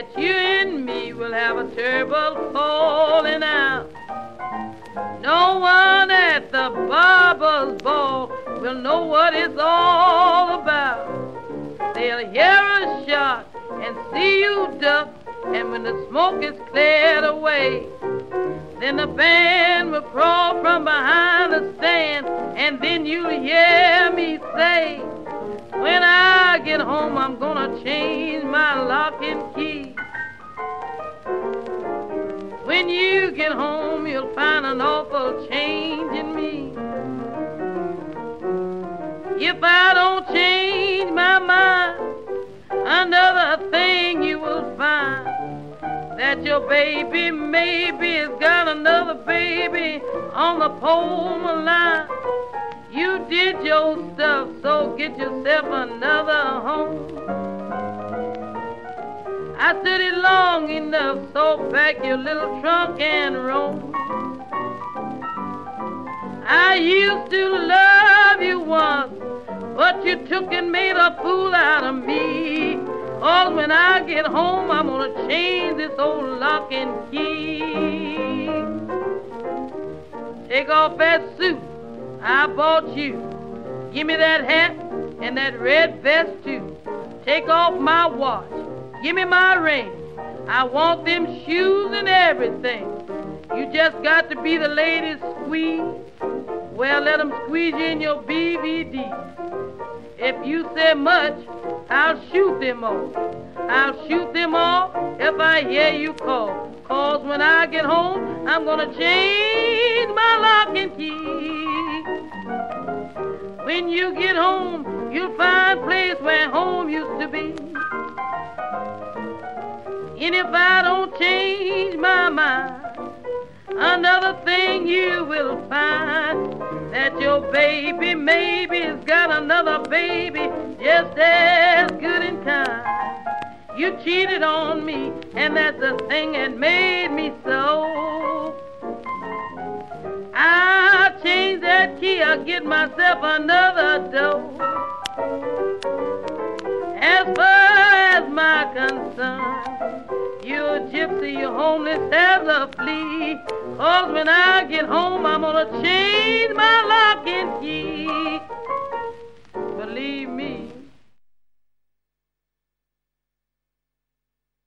that you and me will have a terrible falling out. No one at the barber's ball will know what it's all about. They'll hear a shot and see you duck, and when the smoke is cleared away, then the band will crawl from behind the stand, and then you'll hear me say, when I get home, I'm gonna change my lock and key. When you get home, you'll find an awful change in me. If I don't change my mind, another thing you will find, that your baby maybe has got another baby on the pole line. You did your stuff, so get yourself another home. I stood it long enough, so pack your little trunk and roam. I used to love you once, but you took and made a fool out of me. Oh, when I get home, I'm gonna change this old lock and key. Take off that suit I bought you. Give me that hat and that red vest too. Take off my watch. Give me my ring. I want them shoes and everything. You just got to be the ladies' squeeze. Well, let them squeeze you in your BVD. If you say much, I'll shoot them off. I'll shoot them off if I hear you call. 'Cause when I get home, I'm gonna change my lock and key. When you get home, you'll find a place where home used to be. And if I don't change my mind, another thing you will find, that your baby maybe has got another baby just as good in time. You cheated on me, and that's the thing that made me so. I'll change that key, I'll get myself another dough. As far as my concern, you're a gypsy, you're homeless as a flea. 'Cause when I get home, I'm gonna change my lock and key.